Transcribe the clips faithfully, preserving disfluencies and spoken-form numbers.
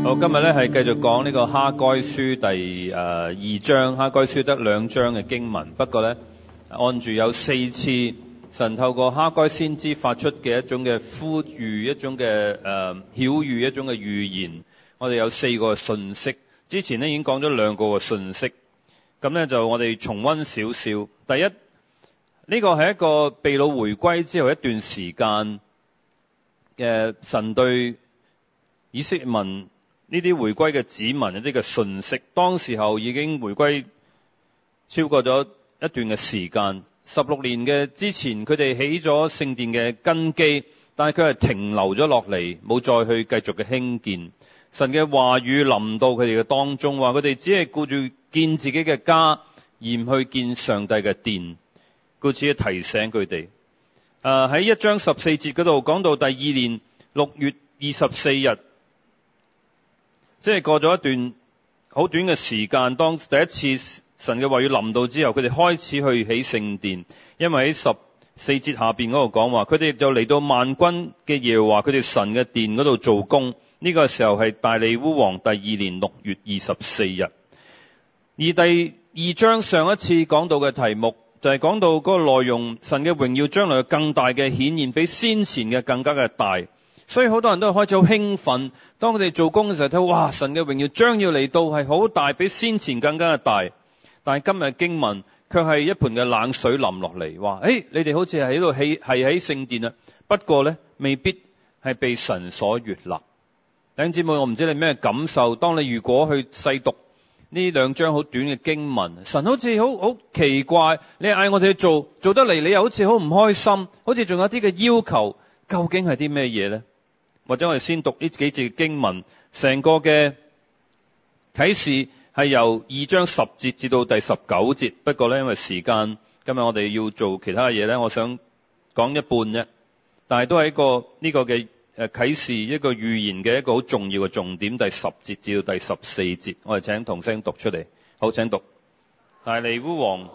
好，今日咧係繼續講呢個哈該書第誒、呃、二章。哈該書得兩章嘅經文，不過咧按住有四次神透過哈該先知發出嘅一種嘅呼籲，一種嘅誒曉諭，一種嘅預言。我哋有四個信息，之前咧已經講咗兩個嘅信息，咁咧就我哋重溫少少。第一，呢、這個係一個被擄回歸之後一段時間嘅神對以色列民呢啲回歸嘅子民一啲嘅信息。當時候已經回歸超過咗一段嘅時間，十六年嘅之前，佢哋起咗聖殿嘅根基，但係佢係停留咗落嚟，冇再去繼續嘅興建。神嘅話語臨到佢哋嘅當中，話佢哋只係顧住建自己嘅家，而唔去建上帝嘅殿，故此提醒佢哋。誒喺一章十四節嗰度講到第二年六月二十四日。即係過咗一段好短嘅時間，當第一次神嘅話語臨到之後，佢哋開始去起聖殿。因為喺十四節下邊嗰度講話，佢哋就嚟到萬軍嘅耶和華佢哋神嘅殿嗰度做工。呢、這個時候係大利烏王第二年六月二十四日。而第二章上一次講到嘅題目就係講到嗰個內容，神嘅榮耀將來有更大嘅顯現，比先前嘅更加嘅大。所以好多人都開始好興奮，當佢哋做工嘅時候睇，哇！神嘅榮耀將要嚟到，係好大，比先前更加嘅大。但係今日經文卻係一盆嘅冷水淋落嚟，話：誒，你哋好似係喺度起係喺聖殿啊，不過呢，未必係被神所悅納。弟兄姊妹，我唔知你咩感受。當你如果去細讀呢兩章好短嘅經文，神好似好好奇怪，你嗌我哋去做做得嚟，你又好似好唔開心，好似仲有啲嘅要求，究竟係啲咩嘢呢？或者我哋先讀呢幾節經文，成個嘅啟示係由二章十節至到第十九節。不過呢，因為時間，今日我哋要做其他嘢呢，我想講一半啫。但係都係一個呢、這個嘅誒啟示，一個預言嘅一個好重要嘅重點。第十節至到第十四節，我哋請同聲讀出嚟。好，請讀。大利烏王。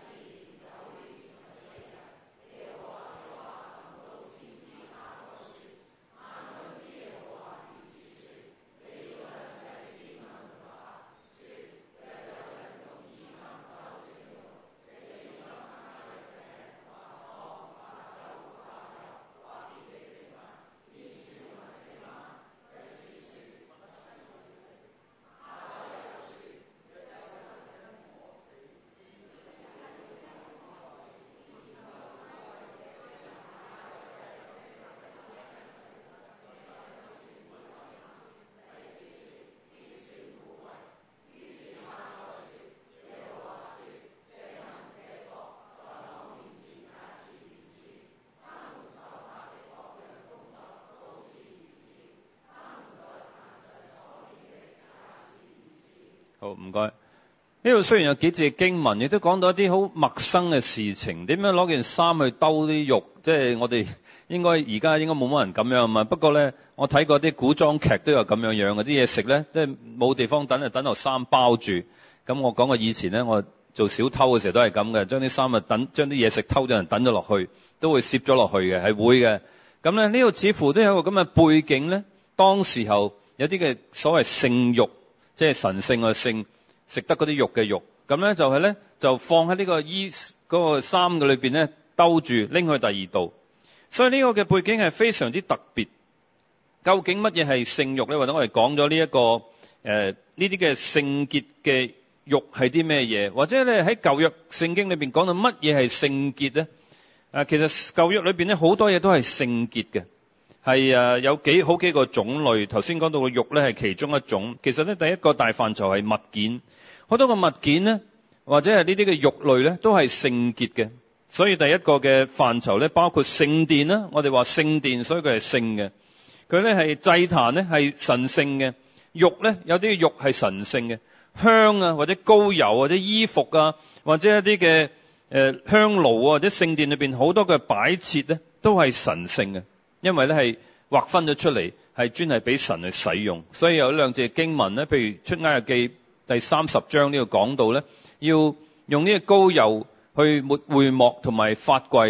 好，唔該。呢度雖然有幾節經文，亦都講到一啲好陌生嘅事情。點樣攞件衫去兜啲肉？即係我哋應該而家應該冇乜人咁樣啊嘛。不過咧，我睇過啲古裝劇都有咁樣樣嘅。啲嘢食咧，即係冇地方等，就等落衫包住。咁我講過以前咧，我做小偷嘅時候都係咁嘅，將啲衫啊等，將啲嘢食偷咗人等咗落去，都會攝咗落去嘅，係會嘅。咁咧呢度似乎都有一個咁嘅背景咧。當時候有啲嘅所謂聖肉。即係神聖嘅聖，食得嗰啲肉嘅肉，咁咧就係咧就放喺呢個衣嗰個衫嘅裏邊咧兜住拎去第二度。所以呢個嘅背景係非常之特別。究竟乜嘢係聖肉咧？或者我哋講咗呢一個誒呢啲嘅聖潔嘅肉係啲咩嘢？或者咧喺舊約聖經裏邊講到乜嘢係聖潔咧？啊，其實舊約裏邊咧好多嘢都係聖潔嘅。係誒有幾好幾個種類，頭先講到嘅肉咧係其中一種。其實咧第一個大範疇係物件，好多個物件咧或者係呢啲嘅肉類咧都係聖潔嘅。所以第一個嘅範疇咧包括聖殿啦，我哋話聖殿，所以佢係聖嘅。佢咧係祭壇咧係神聖嘅，肉咧有啲肉係神聖嘅，香啊或者膏油或者衣服啊或者一啲嘅誒香爐啊或者聖殿裏邊好多嘅擺設咧都係神聖嘅。因為咧係劃分咗出嚟，係專係俾神去使用，所以有兩隻經文咧，譬如出埃及記第三十章呢度講到咧，要用呢個膏油去抹會幕同埋法櫃，呢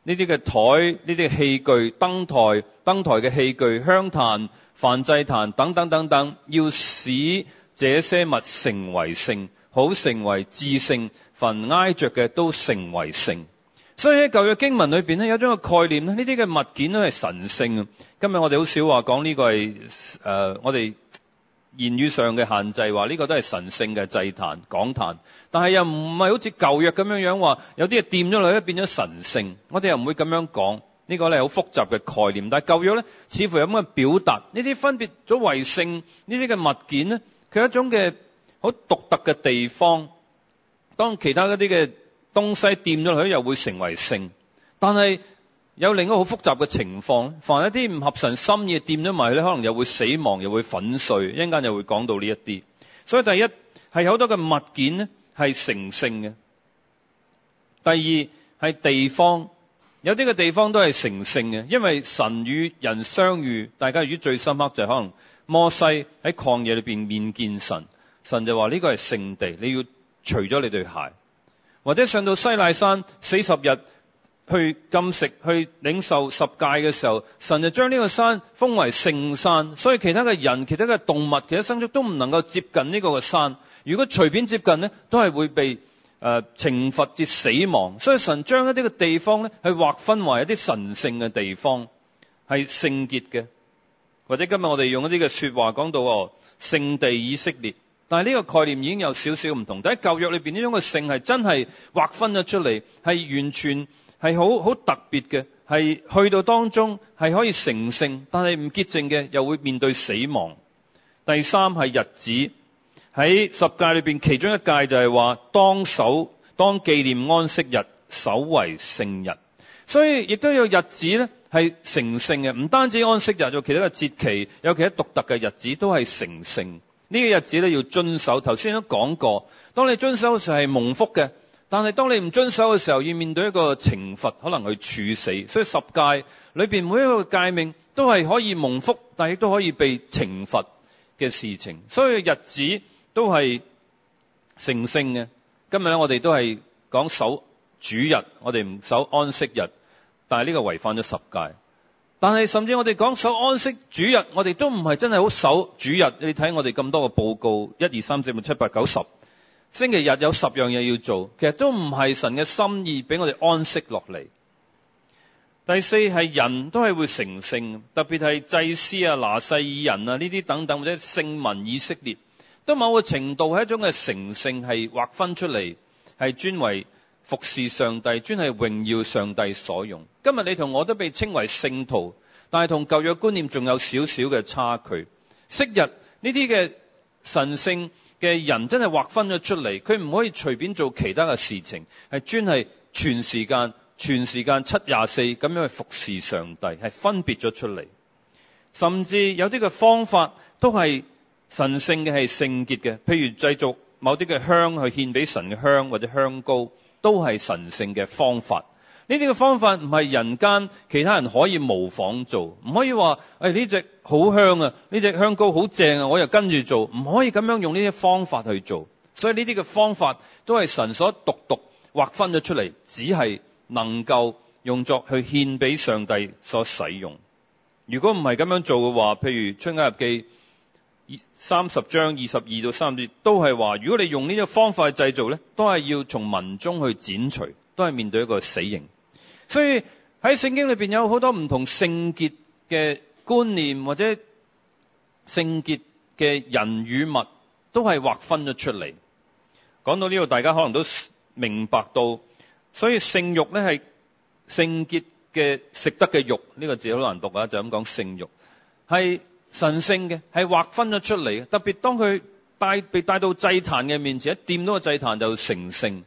呢啲嘅台、呢啲器具、燈台、燈台嘅器具、香壇、燔祭壇等等等等，要使這些物成為聖，好成為至聖，凡挨着嘅都成為聖。所以喺舊約經文裏邊咧，有一種嘅概念咧，呢啲嘅物件都係神聖嘅。今日我哋好少話講呢個係誒、呃，我哋言語上嘅限制，話呢個都係神聖嘅祭壇、講壇，但係又唔係好似舊約咁樣樣話，有啲嘢掂咗落去變咗神聖。我哋又唔會咁樣講，呢個咧係好複雜嘅概念。但係舊約咧，似乎有咁嘅表達，呢啲分別咗為聖呢啲嘅物件咧，佢有一種嘅好獨特嘅地方。當其他嗰啲嘅東西掂咗落去，又會成為聖。但係有另一個好複雜嘅情況，凡一啲唔合神心意掂咗埋咧，可能又會死亡，又會粉碎。一陣間又會講到呢一啲。所以第一係好多嘅物件咧係成聖嘅。第二係地方，有啲嘅地方都係成聖嘅，因為神與人相遇，大家如果最深刻就係可能摩西喺曠野裏邊面見神，神就話呢個係聖地，你要除咗你對鞋。或者上到西奈山四十日去禁食去領受十誡嘅時候，神就將呢個山封為聖山，所以其他嘅人、其他嘅動物、其他牲畜都唔能夠接近呢個嘅山。如果隨便接近呢，都係會被誒、呃、懲罰至死亡。所以神將一啲嘅地方咧，去劃分為一啲神聖嘅地方，係聖潔嘅。或者今日我哋用一啲嘅說話講到哦，聖地以色列。但係呢個概念已經有少少唔同。但喺舊約裏邊呢種嘅聖係真係劃分咗出嚟，係完全係好好特別嘅，係去到當中係可以成聖，但係唔潔淨嘅又會面對死亡。第三係日子，喺十誡裏邊其中一誡就係話當守當紀念安息日，守為聖日。所以亦都有日子咧係成聖嘅，唔單止安息日，有其他嘅節期，有其他獨特嘅日子都係成聖。呢個日子咧要遵守，頭先都講過，當你遵守嘅時候係蒙福嘅，但係當你唔遵守嘅時候要面對一個懲罰，可能去處死。所以十誡裏邊每一個誡命都係可以蒙福，但係亦都可以被懲罰嘅事情。所以日子都係成聖嘅。今日咧我哋都係講守主日，我哋唔守安息日，但係呢個違反咗十誡。但係甚至我哋講守安息主日，我哋都唔係真係好守主日。你睇我哋咁多個報告，一二三四五七八九十，星期日有十樣嘢要做，其實都唔係神嘅心意俾我哋安息落嚟。第四係人都係會成聖，特別係祭司啊、拿細耳人啊呢啲等等，或者聖民以色列，都某個程度係一種嘅成聖，係劃分出嚟，係專為服侍上帝，專係榮耀上帝所用。今日你同我都被稱為聖徒，但係同舊約觀念仲有少少嘅差距。昔日呢啲嘅神聖嘅人真係劃分咗出嚟，佢唔可以隨便做其他嘅事情，係專係全時間、全時間七廿四咁樣去服侍上帝，係分別咗出嚟。甚至有啲嘅方法都係神聖嘅，係聖潔嘅，譬如製作某啲嘅香去獻俾神嘅香或者香膏，都係神聖嘅方法。呢啲嘅方法唔係人間其他人可以模仿做，唔可以話誒呢隻好香啊，呢隻香膏好正啊，我又跟住做，唔可以咁樣用呢啲方法去做。所以呢啲嘅方法都係神所獨獨劃分咗出嚟，只係能夠用作去獻俾上帝所使用。如果唔係咁樣做嘅話，譬如出埃及記三十章二十二到三十節都係話，如果你用呢個方法去製造呢，都係要從民中去剪除，都係面對一個死刑。所以喺聖經裏邊有好多唔同聖潔嘅觀念，或者聖潔嘅人與物都係劃分咗出嚟。講到呢度，大家可能都明白到，所以聖肉呢係聖潔嘅食得嘅肉，呢個字好難讀啊，就咁講聖肉係神聖嘅，係劃分咗出嚟。特別當佢帶被帶到祭壇嘅面前，一掂到個祭壇就成聖。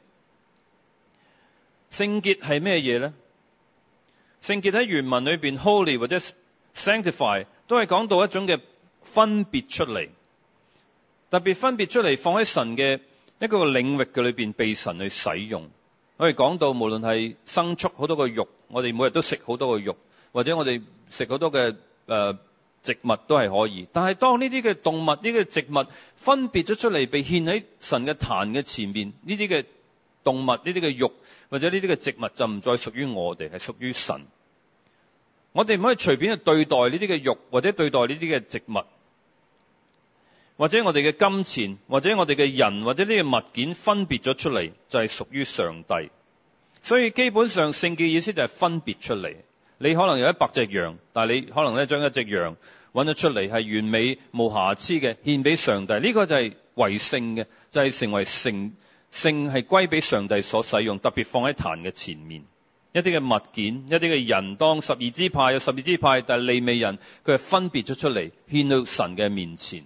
聖潔係咩嘢呢？聖潔喺原文裏邊 holy 或者 sanctify 都係講到一種嘅分別出嚟，特別分別出嚟放喺神嘅一個領域嘅裏邊被神去使用。我哋講到無論係牲畜好多個肉，我哋每日都食好多個肉，或者我哋食好多嘅誒、呃、植物都係可以。但係當呢啲嘅動物、呢啲嘅植物分別咗出嚟被獻喺神嘅壇嘅前面，呢啲嘅動物、呢啲嘅肉或者呢啲嘅植物就唔再屬於我哋，係屬於神。我哋唔可以隨便去對待呢啲嘅肉，或者對待呢啲嘅植物，或者我哋嘅金錢，或者我哋嘅人，或者呢個物件分別咗出嚟，就係屬於上帝。所以基本上聖潔意思就係分別出嚟。你可能有一百隻羊，但係你可能咧將一隻羊揾咗出嚟係完美無瑕疵嘅，獻俾上帝。呢個就係為聖嘅，就係成為聖。聖係歸俾上帝所使用，特別放喺壇嘅前面。一啲嘅物件，一啲嘅人，當十二支派有十二支派，但係利未人佢係分別咗出嚟，獻到神嘅面前。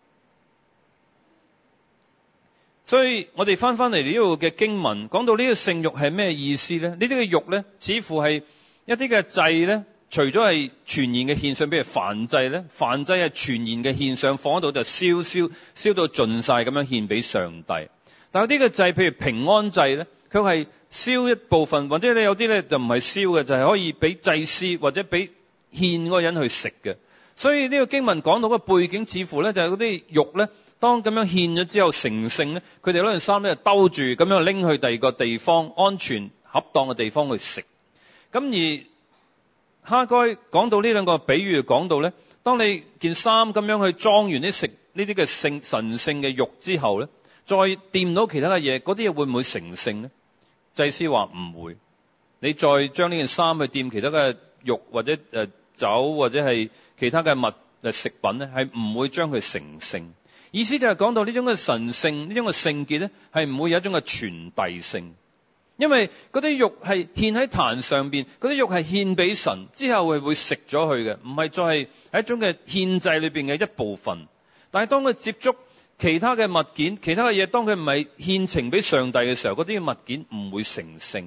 所以我哋翻翻嚟呢度嘅經文，講到呢個聖肉係咩意思咧？呢啲嘅肉咧，似乎係一啲嘅祭咧，除咗係全然嘅獻上，比如燔祭咧，燔祭係全然嘅獻上，放喺度就燒燒燒到盡晒咁樣獻俾上帝。但有啲嘅祭，譬如平安祭咧，佢係燒一部分，或者你有啲咧就唔係燒嘅，就係可以俾祭司或者俾獻嗰個人去食嘅。所以呢個經文講到嘅背景，似乎咧就係嗰啲肉咧，當咁樣獻咗之後成聖咧，佢哋攞件衫咧就兜住咁樣拎去第二個地方，安全恰當嘅地方去食。咁而哈該講到呢兩個比喻，講到咧，當你件衫咁樣去裝完啲食呢啲嘅聖神聖嘅肉之後咧，再掂到其他嘅嘢，嗰啲嘢會唔會成聖呢？祭司話唔會。你再將呢件衫去掂其他嘅肉或者誒酒或者係其他嘅物誒食品咧，係唔會將佢成聖。意思就係講到呢種嘅神聖，呢種嘅聖潔咧，係唔會有一種嘅傳遞性。因為嗰啲肉係獻喺壇上邊，嗰啲肉係獻俾神之後係會食咗佢嘅，唔係再係係一種嘅獻祭裏邊嘅一部分。但係當佢接觸其他嘅物件，其他嘅嘢，當佢唔係獻呈俾上帝嘅時候，嗰啲物件唔會成聖。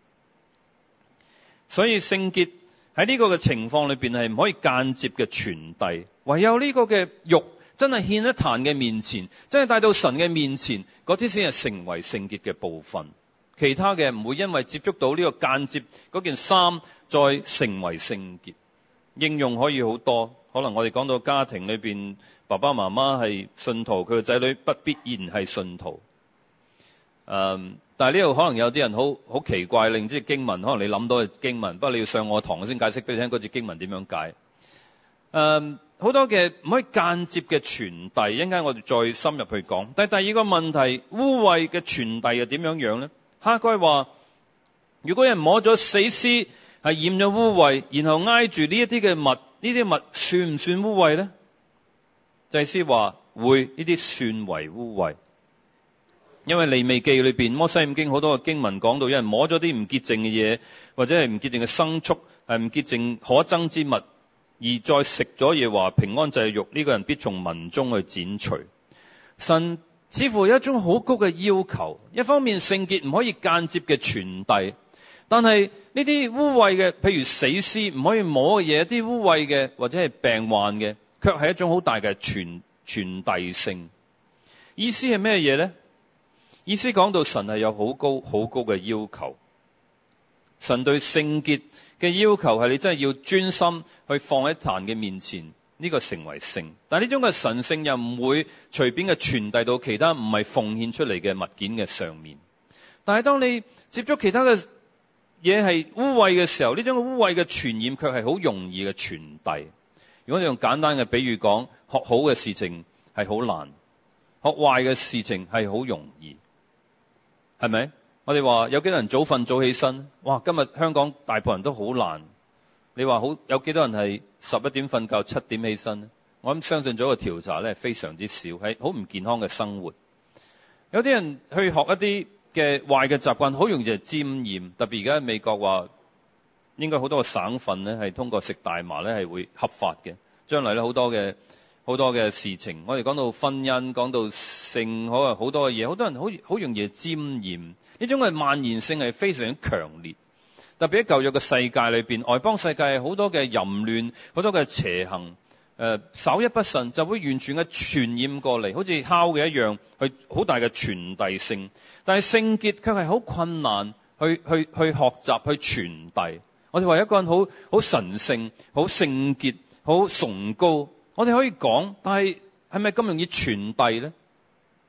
所以聖潔喺呢個嘅情況裏邊係唔可以間接嘅傳遞，唯有呢個嘅肉真係獻喺壇嘅面前，真係帶到神嘅面前，嗰啲先係成為聖潔嘅部分。其他嘅唔會因為接觸到呢個間接嗰件衫再成為聖潔。應用可以好多，可能我哋講到家庭裏邊，爸爸媽媽係信徒，佢個仔女不必然係信徒。嗯，但係呢度可能有啲人好好奇怪，令即係經文，可能你諗到嘅經文，不過你要上我堂先解釋俾你聽嗰節經文點樣解。嗯，好多嘅唔可以間接嘅傳遞，一陣間我哋再深入去講。但係第二個問題，污穢嘅傳遞又點樣樣咧？哈該話，如果人摸咗死屍係染咗污穢，然後挨住呢一啲嘅物，呢啲物算唔算污穢咧？祭司話會，呢啲算為污穢。因為利未記裏邊摩西五經好多嘅經文講到，有人摸咗啲唔潔淨嘅嘢，或者係唔潔淨嘅牲畜，係唔潔淨可憎之物，而再食咗耶和華平安祭嘅肉，呢、這個人必從民中去剪除。神似乎有一種好高嘅要求，一方面聖潔唔可以間接嘅傳遞，但係呢啲污穢嘅，譬如死屍唔可以摸嘅嘢，一啲污穢嘅或者係病患嘅，卻係一種好大嘅傳傳遞性。意思係咩嘢咧？意思講到神係有好高好高嘅要求，神對聖潔嘅要求係你真係要專心去放喺壇嘅面前。呢個成為聖，但係呢種嘅神聖又唔會隨便嘅傳遞到其他唔係奉獻出嚟嘅物件嘅上面。但係當你接觸其他嘅嘢係污穢嘅時候，呢種污穢嘅傳染卻係好容易嘅傳遞。如果你用簡單嘅比喻講，學好嘅事情係好難，學壞嘅事情係好容易，係咪？我哋話有幾多人早瞓早起身？哇！今日香港大部分人都好難。你話好有幾多人係十一點瞓覺七點起身？我諗相信咗個調查咧，非常之少，係好唔健康嘅生活。有啲人去學一啲嘅壞嘅習慣，好容易就沾染。特別而家喺美國話，應該好多個省份咧係通過食大麻咧係會合法嘅。將來咧好多嘅好多嘅事情，我哋講到婚姻，講到性，可能好多嘅嘢，好多人好好容易沾染。呢種嘅蔓延性係非常之強烈。特別喺舊約嘅世界裏邊，外邦世界好多嘅淫亂，好多嘅邪行，誒、呃，稍一不慎就會完全嘅傳染過嚟，好似烤嘅一樣，去好大嘅傳遞性。但係聖潔卻係好困難去去去學習去傳遞。我哋話一個人好好神聖、好聖潔、好崇高，我哋可以講，但係係咪咁容易傳遞咧？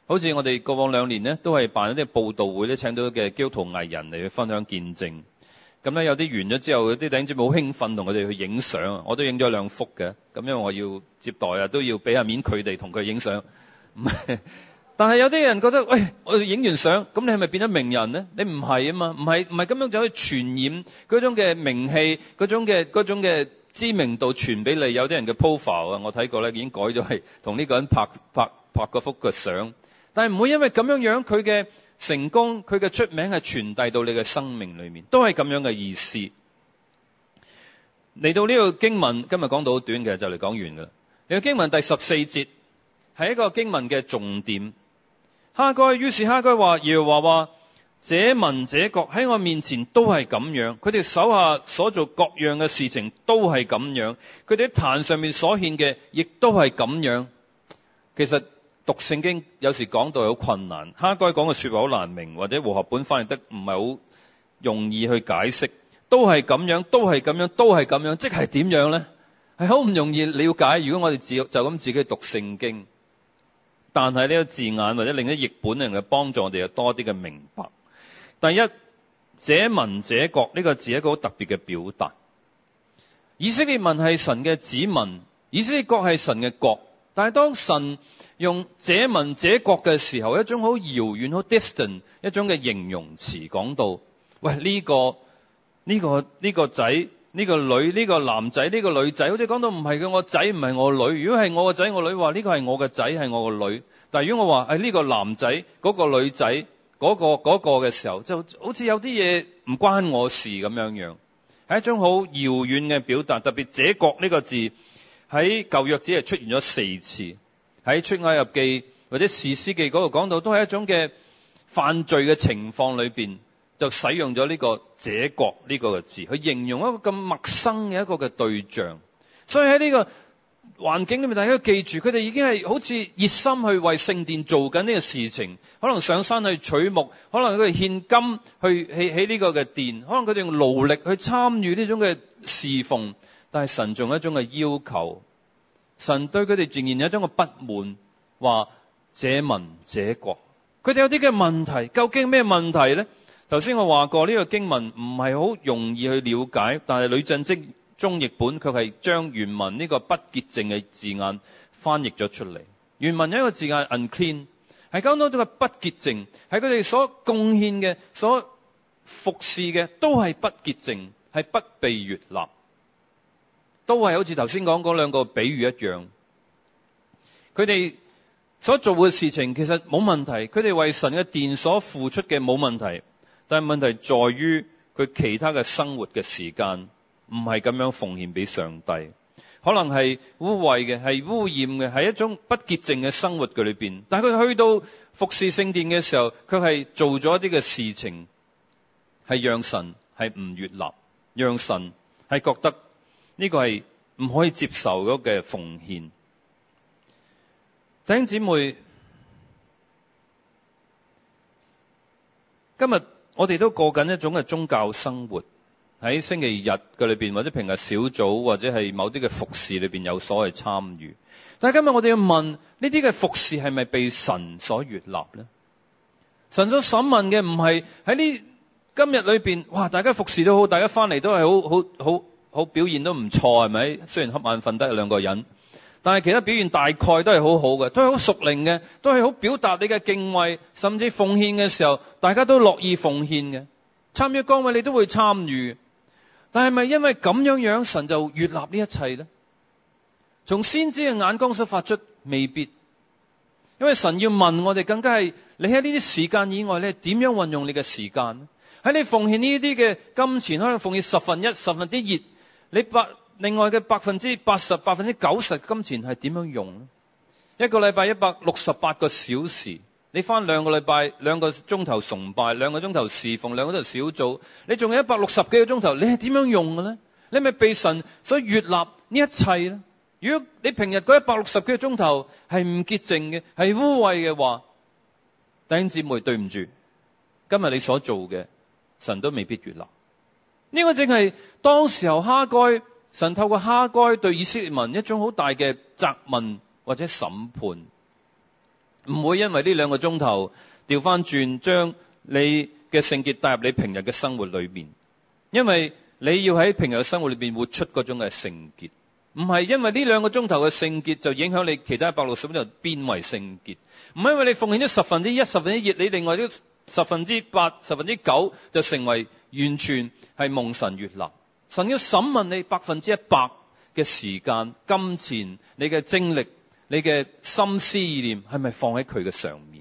好似我哋過往兩年呢，都係辦一啲佈道會咧，請到嘅基督徒藝人嚟去分享見證。咁咧有啲完咗之後，有啲弟兄姊妹好興奮同佢哋去影相，我都影咗兩幅嘅。咁因為我要接待啊，都要俾下面佢哋同佢影相。唔係，但係有啲人覺得，喂，我影完相，咁你係咪變咗名人呢？你唔係啊嘛，唔係唔係咁樣就可以傳染嗰種嘅名氣，嗰種嘅嗰種嘅知名度傳俾你。有啲人嘅 profile 啊，我睇過咧，已經改咗係同呢個人拍拍拍嗰幅嘅相。但係唔會因為咁樣樣，佢嘅成功，佢嘅出名係傳遞到你嘅生命裏面，都係咁樣嘅意思。嚟到呢個經文，今日講到好短嘅，就嚟講完噶啦。呢個經文第十四節係一個經文嘅重點。哈該，於是哈該話，耶和華話，這民這國喺我面前都係咁樣，佢哋手下所做各樣嘅事情都係咁樣，佢哋喺壇上面所獻嘅亦都係咁樣。其實讀聖經有時講到好困難，哈該講嘅說話好難明，或者和合本翻譯得唔係好容易去解釋。都係咁樣，都係咁樣，都係咁樣，即係點樣呢？係好唔容易了解。如果我哋自就咁自己讀聖經，但係呢個字眼或者另一譯本能夠幫助我哋有多啲嘅明白。第一，這民這國呢個字係一個好特別嘅表達。以色列民係神嘅子民，以色列國係神嘅國，但係當神用這民這國嘅時候，一種好遙遠、好 distant 一種嘅形容詞講到，喂，呢個呢個呢個仔呢個女呢個男仔呢個女仔，好似講到唔係嘅，我仔唔係我女。如果係我個仔我女話，呢個係我嘅仔係我個女。但係如果我話誒呢個男仔嗰個女仔嗰個嗰個嘅時候，就好似有啲嘢唔關我事咁樣樣，係一種好遙遠嘅表達。特別這國呢個字喺舊約只係出現咗四次，喺出埃及記或者士師記嗰度講到，都係一種嘅犯罪嘅情況裏邊，就使用咗呢個這國呢個嘅字去形容一個咁陌生嘅一個嘅對象。所以喺呢個環境裏面，大家記住，佢哋已經係好似熱心去為聖殿做緊呢個事情，可能上山去取木，可能佢哋獻金去起起呢個嘅殿，可能佢哋用勞力去參與呢種嘅侍奉。但係神仲有一種嘅要求，神對佢哋仍然有一種嘅不滿，話這民這國，佢哋有啲嘅問題，究竟咩問題呢？頭先我話過呢個經文唔係好容易去了解，但係呂振積中譯本卻係將原文呢個不潔淨嘅字眼翻譯咗出嚟。原文有一個字眼 unclean， 係講到一種嘅不潔淨，係佢哋所貢獻嘅、所服侍嘅都係不潔淨，係不被悅納，都係好似頭先講嗰兩個比喻一樣。佢哋所做嘅事情其實冇問題，佢哋為神嘅殿所付出嘅冇問題，但係問題在於佢其他嘅生活嘅時間唔係咁樣奉獻俾上帝，可能係污穢嘅，係污染嘅，係一種不潔淨嘅生活嘅裏邊。但係佢去到服侍聖殿嘅時候，佢係做咗一啲嘅事情，係讓神係唔悅納，讓神係覺得呢個係唔可以接受嗰嘅奉獻。弟兄姊妹，今日我哋都過緊一種嘅宗教生活，喺星期日嘅裏邊，或者平日小組，或者係某啲嘅服侍裏邊有所謂參與。但係今日我哋要問，呢啲嘅服侍係咪被神所悅納呢？神所審問嘅唔係喺呢今日裏邊，哇！大家服侍都好，大家翻嚟都係好好好好表現都唔錯，係咪？雖然瞌眼瞓得兩個人，但係其他表現大概都係好好嘅，都係好屬靈嘅，都係好表達你嘅敬畏，甚至奉獻嘅時候，大家都樂意奉獻嘅。參與崗位你都會參與。但係咪因為咁樣樣神就悅納呢一切呢？從先知嘅眼光所發出，未必。因為神要問我哋，更加係你喺呢啲時間以外，你係點樣運用你嘅時間？喺你奉獻呢啲嘅金錢，可能奉獻十分一、十分之二，你百另外嘅百分之八十、百分之九十金錢係點樣用呢？一個禮拜一百六十八個小時。你翻兩個禮拜兩個鐘頭崇拜，兩個鐘頭侍奉，兩個鐘頭小組，你仲有一百六十幾個鐘頭，你係點樣用嘅呢？你咪被神所悅納呢一切呢？如果你平日嗰一百六十幾個鐘頭係唔潔淨嘅，係污穢嘅話，弟兄姊妹，對唔住，今日你所做嘅神都未必悅納。呢個正係當時候哈該，神透過哈該對以色列民一種好大嘅責問或者審判。 唔會因為呢兩個鐘頭調翻轉，將你嘅聖潔帶入你平日嘅生活裏面。因為你要喺平日嘅生活裏邊活出嗰種嘅聖潔，唔係因為呢兩個鐘頭嘅聖潔就影響你其他一百六十分鐘變為聖潔，唔係因為你奉獻咗十分之一、十分之二，你另外啲十分之八、十分之九就成為完全係蒙神悅納。神要審問你百分之一百嘅時間、金錢、你嘅精力、你嘅心思意念係咪放喺佢嘅上面？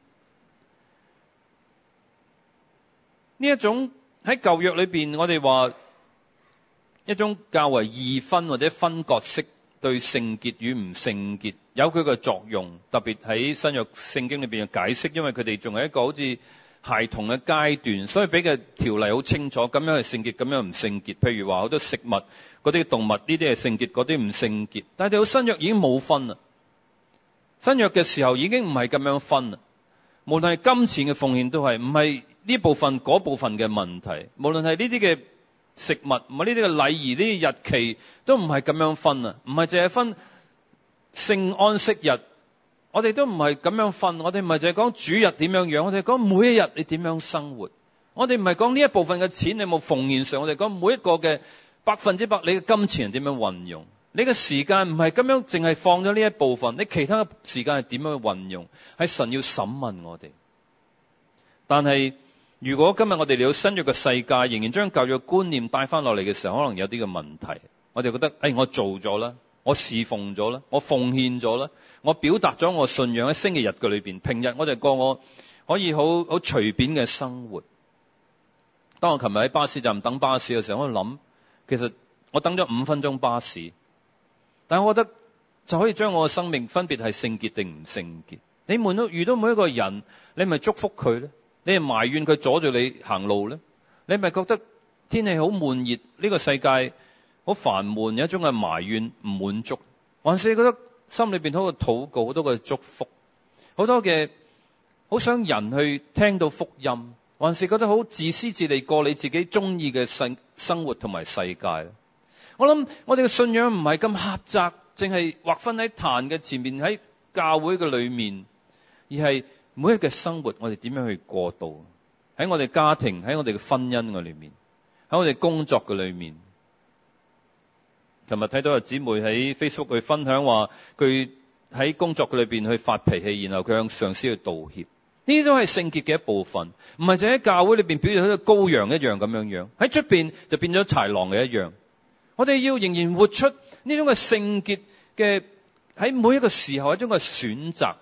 呢一種喺舊約裏邊，我哋話一種較為二分或者分割式對聖潔與唔聖潔有佢嘅作用，特別喺新約聖經裏邊嘅解釋，因為佢哋仲係一個好似孩童嘅階段，所以俾嘅條例好清楚，咁樣係聖潔，咁樣唔聖潔。譬如話好多食物嗰啲動物，呢啲係聖潔，嗰啲唔聖潔。但係到新約已經冇分啦，新約嘅時候已經唔係咁樣分啦。無論係金錢嘅奉獻都係，唔係呢部分嗰部分嘅問題。無論係呢啲嘅食物，唔係呢啲嘅禮儀，呢啲日期都唔係咁樣分啊，唔係淨係分聖安息日。我哋都唔係咁樣分，我哋唔係淨係講主日點樣樣，我哋講每一日你點樣生活。我哋唔係講呢一部分嘅錢你有冇奉獻上，我哋講每一個嘅百分之百你嘅金錢係點樣運用。你嘅時間唔係咁樣淨係放咗呢一部分，你其他嘅時間係點樣去運用，係神要審問我哋。但係如果今日我哋嚟到新約嘅世界，仍然將舊約觀念帶翻落嚟嘅時候，可能有啲嘅問題。我哋覺得誒、哎、我做咗啦，我侍奉咗啦，我奉獻咗啦，我表達咗我信仰喺星期日嘅裏邊，平日我就過我可以好好隨便嘅生活。當我琴日喺巴士站等巴士嘅時候，我喺度諗，其實我等咗五分鐘巴士，但係我覺得就可以將我嘅生命分別係聖潔定唔聖潔。你們都遇到每一個人，你咪祝福佢咧？你係埋怨佢阻住你行路咧？你咪覺得天氣好悶熱，呢個世界好煩悶，有一種嘅埋怨唔滿足，還是你覺得心裏邊好多嘅禱告，好多嘅祝福，好多嘅好想人去聽到福音，還是覺得好自私自利過你自己中意嘅生生活同埋世界？我諗我哋嘅信仰唔係咁狹窄，淨係劃分喺壇嘅前面，喺教會嘅裏面，而係每一日嘅生活我哋點樣去過渡，喺我哋家庭，喺我哋嘅婚姻嘅裏面，喺我哋工作嘅裏面。琴日睇到有姊妹喺 Facebook 去分享話，佢喺工作嘅裏邊去發脾氣，然後佢向上司去道歉。呢啲都係聖潔嘅一部分，唔係淨喺教會裏邊表現好似羔羊一樣咁樣樣，喺出邊就變咗豺狼嘅一樣。我哋要仍然活出呢種嘅聖潔嘅，喺每一個時候一種嘅選擇。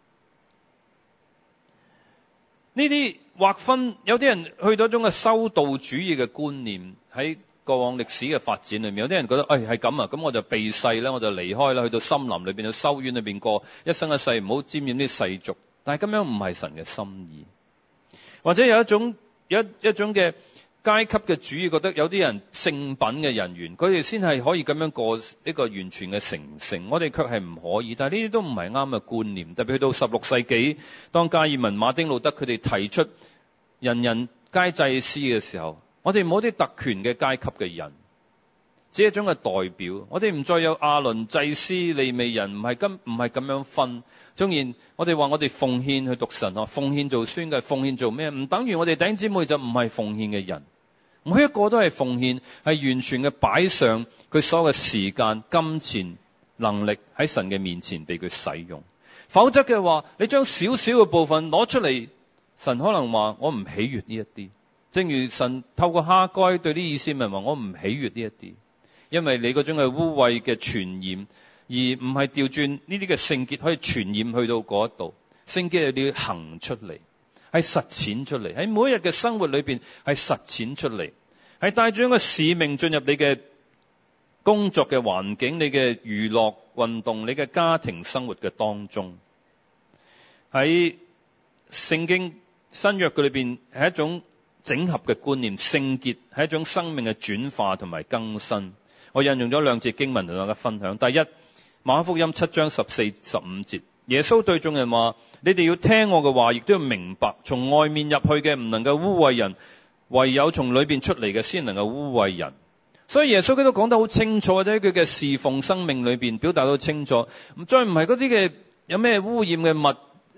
呢啲劃分，有啲人去到一種嘅修道主義嘅觀念，喺過往歷史嘅發展裏面，有啲人覺得，誒係咁啊，咁我就避世啦，我就離開啦，去到森林裏邊，去修院裏邊過一生一世，唔好沾染啲世俗。但係咁樣唔係神嘅心意。或者有一種有一一種嘅階級嘅主義，覺得有啲人聖品嘅人員，佢哋先係可以咁樣過一個完全嘅成聖，我哋卻係唔可以。但係呢啲都唔係啱嘅觀念。特別去到十六世紀，當加爾文、馬丁路德佢哋提出人人皆祭司嘅時候，我哋冇啲特權嘅階級嘅人，只係一種嘅代表。我哋唔再有亞倫祭司、利未人，唔係咁唔係咁樣分。縱然我哋話我哋奉獻去讀神學，奉獻做宣教，奉獻做咩？唔等於我哋弟兄姊妹就唔係奉獻嘅人。每一個都係奉獻，係完全嘅擺上佢所有嘅時間、金錢、能力喺神嘅面前俾佢使用。否則嘅話，你將少少嘅部分攞出嚟，神可能話我唔喜悅呢一啲。正如神透過哈該對啲以色列人話，我唔喜悅呢一啲，因為你嗰種係污穢嘅傳染，而唔係調轉呢啲嘅聖潔可以傳染去到嗰度。聖潔係你要行出嚟，係實踐出嚟，喺每一日嘅生活裏邊係實踐出嚟，係帶住一個使命進入你嘅工作嘅環境、你嘅娛樂運動、你嘅家庭生活嘅當中。喺聖經新約嘅裏邊係一種整合嘅觀念，聖潔係一種生命嘅轉化同埋更新。我引用咗兩節經文同大家分享。第一，馬可福音七章十四、十五節，耶穌對眾人話：你哋要聽我嘅話，亦都要明白，從外面入去嘅唔能夠污穢人，唯有從裏邊出嚟嘅先能夠污穢人。所以耶穌佢都講得好清楚，或者佢嘅侍奉生命裏邊表達到清楚，再唔係嗰啲嘅有咩污染嘅物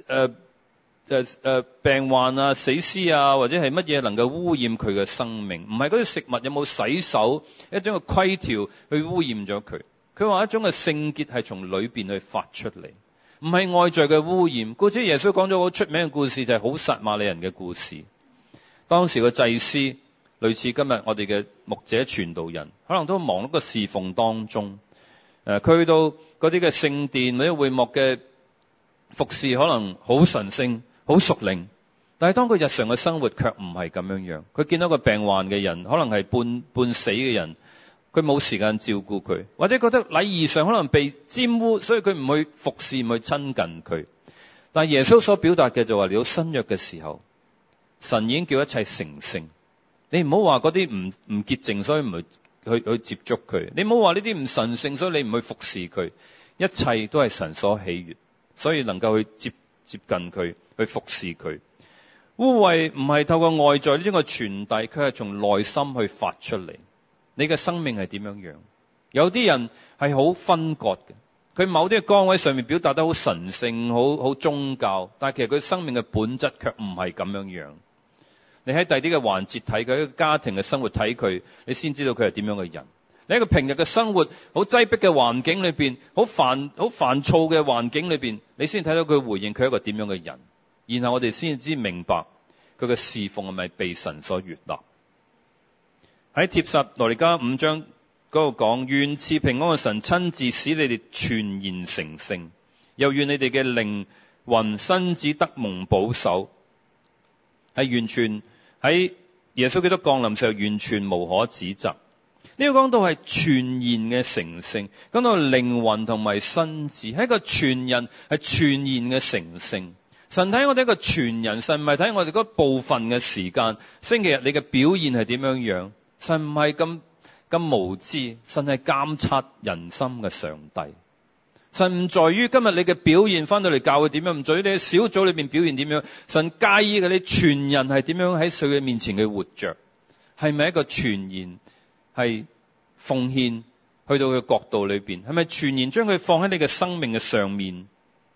誒誒誒病患啊、死屍啊，或者係乜嘢能夠污染佢嘅生命？唔係嗰啲食物有冇洗手，一種嘅規條去污染咗佢。佢話一種嘅聖潔係從裏邊去發出嚟，唔係外在嘅污染。故此耶穌講咗好出名嘅故事，就係好撒瑪利人嘅故事。當時個祭司類似今日我哋嘅牧者傳道人，可能都忙碌個侍奉當中。誒，佢去到嗰啲嘅聖殿或者會幕嘅服侍，可能好神聖、好屬靈，但係當佢日常嘅生活卻唔係咁樣樣。佢見到個病患嘅人，可能係半半死嘅人，佢冇時間照顧佢，或者覺得禮儀上可能被沾污，所以佢唔去服侍，唔去親近佢。但係耶穌所表達嘅就話，嚟到新約嘅時候，神已經叫一切成聖。你唔好話嗰啲唔唔潔淨，所以唔去去去接觸佢。你唔好話呢啲唔神聖，所以你唔去服侍佢。一切都係神所喜悅，所以能夠去接接近佢，去服侍佢。污穢唔係透過外在呢種嘅傳遞，佢係從內心去發出嚟。你嘅生命係點樣樣？有啲人係好分割嘅，佢某啲嘅崗位上面表達得好神聖、好好宗教，但係其實佢生命嘅本質卻唔係咁樣樣。你喺第二啲嘅環節睇佢，一個家庭嘅生活睇佢，你先知道佢係點樣嘅人。你喺個平日嘅生活好擠迫嘅環境裏邊，好煩好煩躁嘅環境裏邊，你先睇到佢回應佢係一個點樣嘅人。然後我哋先知明白佢嘅侍奉係咪被神所悅納。喺帖撒羅尼迦五章嗰度講，願賜平安嘅神親自使你哋全然成聖，又願你哋嘅靈魂身子得蒙保守，係完全喺耶穌基督降臨時候完全無可指責。呢個講到係全然嘅成聖，講到靈魂同埋身子係一個全人，係全然嘅成聖。神睇我哋一個全人，神唔係睇我哋嗰部分嘅時間。星期日你嘅表現係點樣樣？神唔係咁咁無知，神係監察人心嘅上帝。神唔在於今日你嘅表現翻到嚟教會點樣，唔在於你喺小組裏邊表現點樣。神介意嘅你全人係點樣喺佢嘅面前嘅活着，係咪一個全然係奉獻去到佢嘅角度裏邊，係咪全然將佢放喺你嘅生命嘅上面？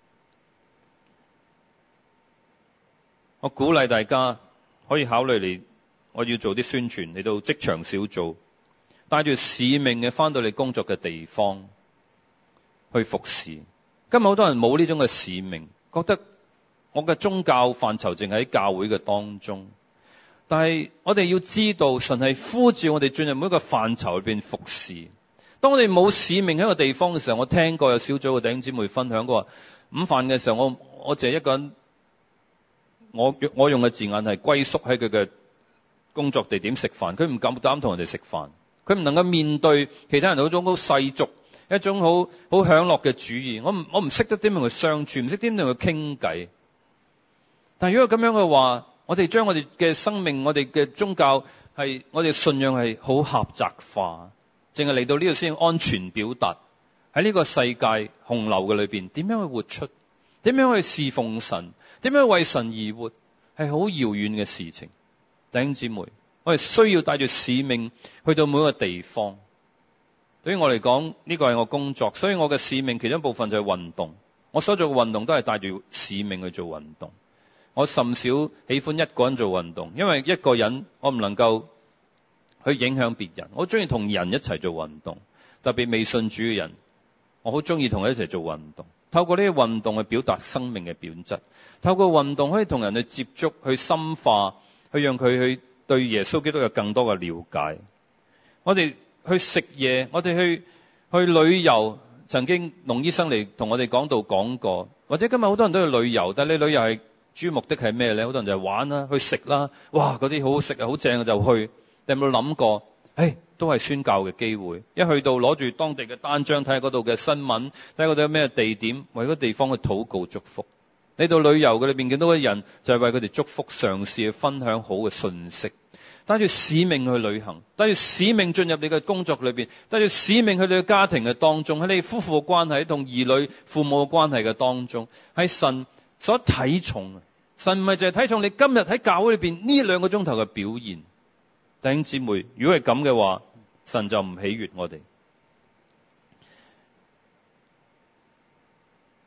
我鼓勵大家可以考慮嚟，我要做啲宣傳嚟到職場小組，帶住使命嘅翻到你工作嘅地方去服侍。今日好多人冇呢種嘅使命，覺得我嘅宗教範疇淨喺教會嘅當中。但係我哋要知道，神係呼召我哋進入每一個範疇裏邊服侍。當我哋冇使命喺一個地方嘅時候，我聽過有小組嘅弟兄姊妹分享過，午飯嘅時候，我我淨係一個人。我我用嘅字眼係歸宿喺佢嘅工作地點食飯，佢唔敢膽同人哋食飯，佢唔能夠面對其他人嗰種好世俗、一種好好享樂嘅主義。我唔我唔識得點樣去相處，唔識點樣去傾偈。但係如果咁樣嘅話，我哋將我哋嘅生命、我哋嘅宗教係我哋信仰係好狹窄化，淨係嚟到呢度先安全表達。喺呢個世界洪流嘅裏邊，點樣去活出？點樣去侍奉神？點樣為神而活？係好遙遠嘅事情。弟兄姊妹，我哋需要帶住使命去到每一個地方。對於我嚟講，呢個係我工作，所以我嘅使命其中一部分就係運動。我所做嘅運動都係帶住使命去做運動。我甚少喜歡一個人做運動，因為一個人我唔能夠去影響別人。我中意同人一齊做運動，特別未信主嘅人，我好中意同佢一齊做運動。透過呢啲運動去表達生命嘅本質，透過運動可以同人去接觸，去深化，去讓佢去對耶穌基督有更多嘅了解。我哋去食嘢，我哋去去旅遊。曾經龍醫生嚟同我哋講道講過，或者今日好多人都去旅遊，但係你旅遊係主要目的係咩咧？好多人就係玩啦，去食啦，哇嗰啲好好食啊，好正就去。你有冇諗過？誒，都係宣教嘅機會。一去到攞住當地嘅單張，睇下嗰度嘅新聞，睇下嗰度有咩地點，為嗰個地方去禱告祝福。你到旅遊嘅裏邊見到嘅人，就係為佢哋祝福，嘗試去分享好嘅信息，帶住使命去旅行，帶住使命進入你嘅工作裏邊，帶住使命去你嘅家庭嘅當中，喺你夫婦嘅關係，同兒女父母嘅關係嘅當中，係神所睇重。神唔係淨係睇重你今日喺教會裏邊呢兩個鐘頭嘅表現。弟兄姊妹，如果係咁嘅話，神就唔喜悅我哋。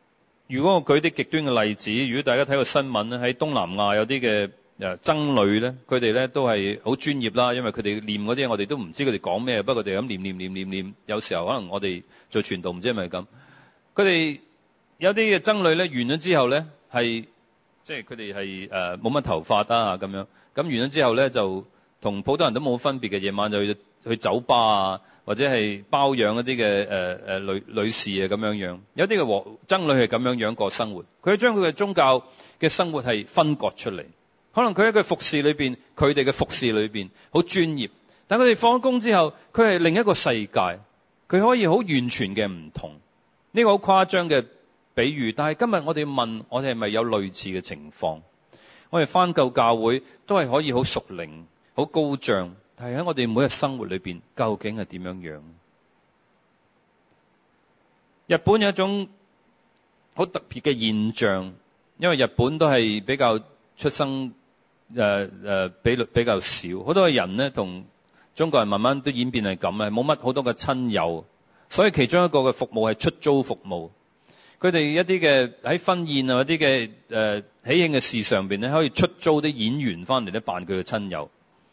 如果我舉啲極端嘅例子，如果大家睇過新聞咧，喺東南亞有啲嘅誒僧侶咧，佢哋咧都係好專業啦，因為佢哋念嗰啲我哋都唔知佢哋講咩，不過佢哋咁念念念念念，有時候可能我哋做傳道唔知係咪咁。佢哋有啲嘅僧侶咧，完咗之後咧係即係佢哋係誒冇乜頭髮啊咁樣，咁完咗之後咧就同普通人都冇分別嘅，夜晚就去去酒吧啊，或者係包養一啲嘅誒誒女女士啊咁樣樣。有啲嘅和僧侶係咁樣樣過生活，佢將佢嘅宗教嘅生活係分割出嚟。可能佢喺佢服侍裏邊，佢哋嘅服侍裏邊好專業，但佢哋放工之後，佢係另一個世界，佢可以好完全嘅唔同。呢個好誇張嘅比喻，但係今日我哋問，我哋係咪有類似嘅情況？我哋翻舊教會都係可以好屬靈、好高漲，但係喺我哋每日生活裏邊，究竟係點樣樣？日本有一種好特別嘅現象，因為日本都係比較出生誒誒比率比較少，好多嘅人呢同中國人慢慢都演變係咁啊，冇乜好多嘅親友，所以其中一個嘅服務係出租服務。佢哋一啲嘅喺婚宴啊，一啲嘅誒喜慶嘅事上邊咧，可以出租啲演員翻嚟咧扮佢嘅親友。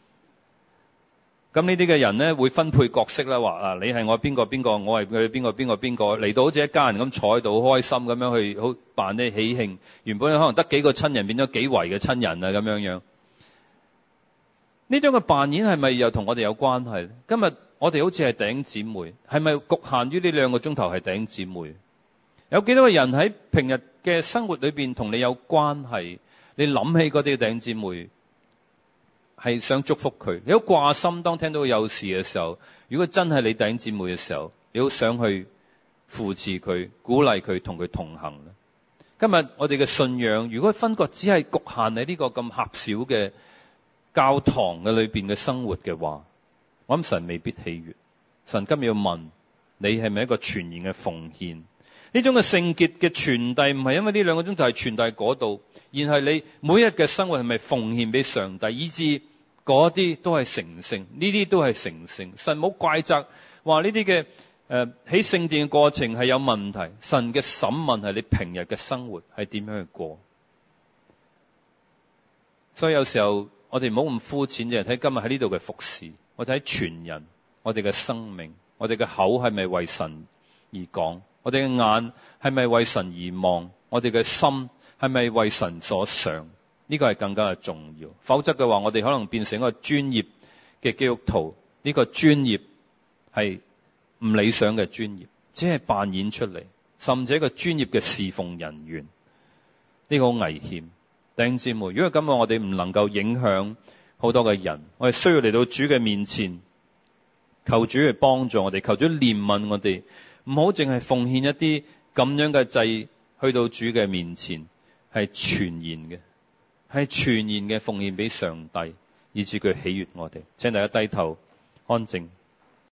咁呢啲嘅人咧會分配角色啦，話啊你係我邊個邊個，我係佢邊個邊個邊個，嚟到好似一家人咁坐喺度，好開心咁樣去好扮啲喜慶。原本可能得幾個親人，變咗幾圍嘅親人啊咁樣樣。呢種嘅扮演係咪又同我哋有關係？今日我哋好似係弟兄姊妹，係咪局限於呢兩個鐘頭係弟兄姊妹？有幾多個人喺平日嘅生活裏邊同你有關係？你諗起嗰啲弟兄姊妹，係想祝福佢。你好掛心，當聽到有事嘅時候，如果真係你弟兄姊妹嘅時候，你好想去扶持佢、鼓勵佢、同佢同行。今日我哋嘅信仰，如果分割只係局限喺呢個咁狹小嘅教堂嘅裏邊嘅生活嘅話，我諗神未必喜悅。神今日要問你係咪一個全然嘅奉獻？呢種嘅聖潔嘅傳遞唔係因為呢兩個鐘頭係傳遞嗰度，而係你每日嘅生活係咪奉獻俾上帝，以致嗰啲都係成聖，呢啲都係成聖。神冇怪責話呢啲嘅誒喺聖殿嘅過程係有問題，神嘅審問係你平日嘅生活係點樣去過。所以有時候我哋唔好咁膚淺，淨係睇今日喺呢度嘅服侍，我睇全人，我哋嘅生命，我哋嘅口係咪為神而講？我哋嘅眼係咪為神而望？我哋嘅心係咪為神所想？呢個係更加嘅重要。否則嘅話，我哋可能變成一個專業嘅基督徒。呢個專業係唔理想嘅專業，只係扮演出嚟，甚至一個專業嘅侍奉人員。呢個好危險。弟兄姊妹，如果今日我哋唔能夠影響好多嘅人，我哋需要嚟到主嘅面前，求主去幫助我哋，求主憐憫我哋。唔好淨係奉獻一啲咁樣嘅祭去到主嘅面前，係全然嘅，係全然嘅奉獻俾上帝，以致佢喜悅我哋。請大家低頭安靜。